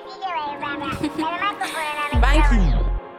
Thank you.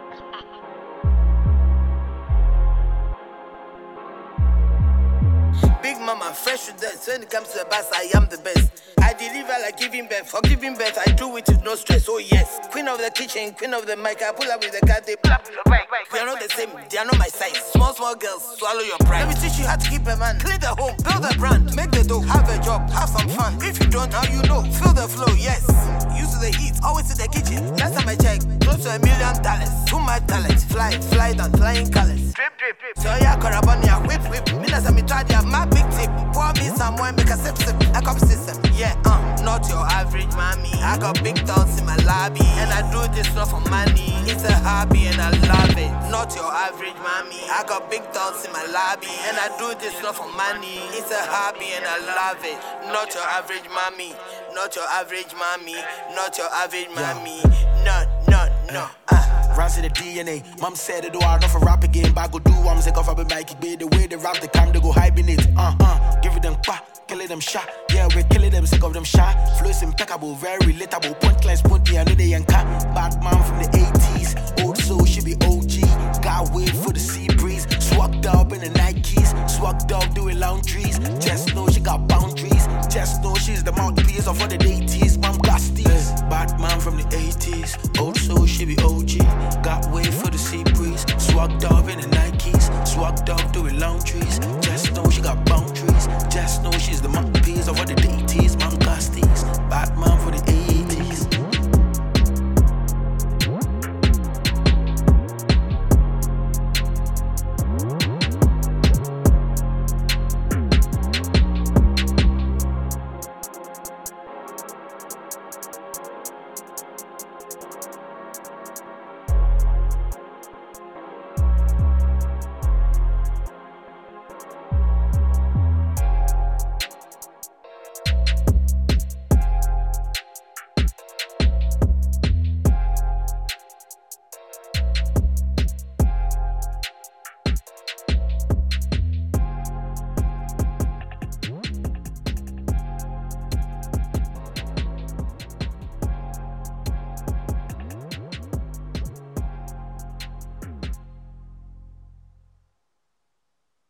Big mama, fresh with that. When it comes to the bass, I am the best. I deliver like giving birth. For giving birth, I do it with no stress. Oh yes, queen of the kitchen, queen of the mic. I pull up with the cat. They pull up with the mic. We are not the same. They are not my size. Small girls, swallow your pride. Let me teach you how to keep a man. Clean the home, build a brand, make the dough, have a job, have some fun. If you don't, now you know. Feel the flow, yes. Used to the heat, always in the kitchen. Last time I checked, close to $1 million. Too much talent, fly down, flying colors. Drip. So yeah, Karabania, whip. Minas and Mitradia, my big tip. Pour me some wine, make a sip. I come system, yeah, not your average mommy. I got big thoughts in my lobby, and I do this not for money. It's a hobby and I love it. Not your average mommy. I got big thoughts in my lobby, and I do this not for money. It's a hobby and I love it. Not your average mommy. Not your average mommy. Not your average mommy. No. Runs in the DNA. Mom said it all, not for rap again, but I go do I'm sick of rapping Mikey B. The way they rap the cam, they go hibernate. Give it them pa, killing them shot. Yeah, we're killing them, sick of them shot. Flow is impeccable, very relatable. Punchlines, punty, I know they ain't cat. Bad man from the 80s. Old soul, she be OG. Got wait for the sea breeze. Swagged up in the Nikes. Swagged up doing laundries. Just know she got boundaries. Just know she's the mouthpiece of all the deities. Mom got steez. Bad man from the 80s. Old soul, she be OG. Got way for the sea breeze. Swagged up in the Nikes. Swagged up doing laundries. Just know she got boundaries. Just know she's the mouthpiece of all the